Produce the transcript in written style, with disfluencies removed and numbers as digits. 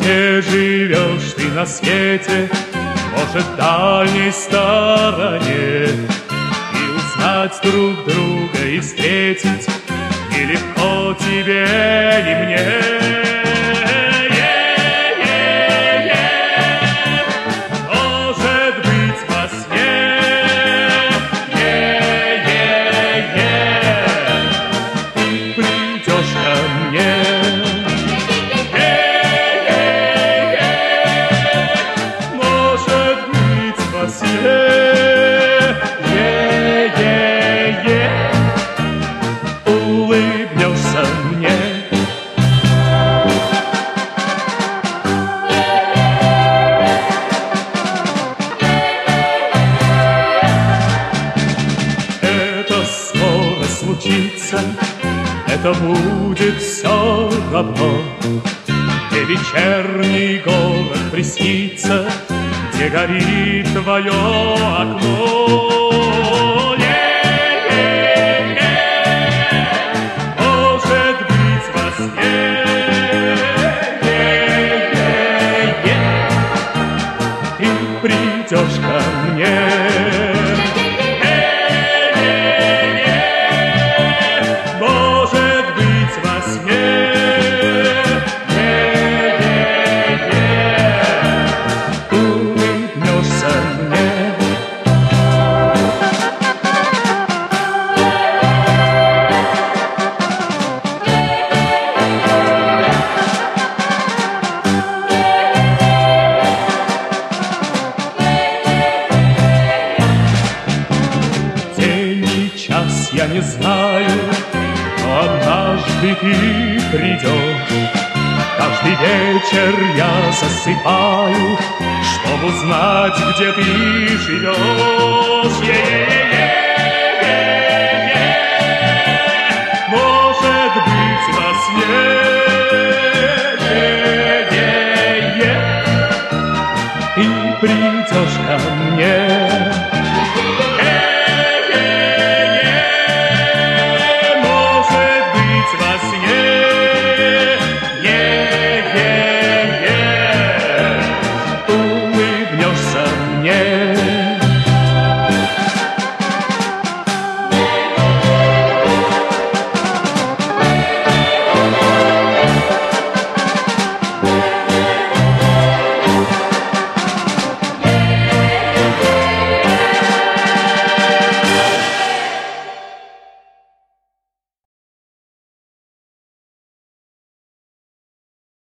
Где живешь ты на свете? Может, в дальней стороне? И узнать друг друга и встретить нелегко тебе и мне. Улыбнешься мне. Это скоро случится, это будет все равно, где вечерний город приснится, где горит твое окно. Придешь ко мне. Может быть, во сне. Улыбнешься мне. Я не знаю, но однажды ты придешь. Каждый вечер я засыпаю, чтобы узнать, где ты живешь. Может быть, во сне. И придешь ко мне. Во сне,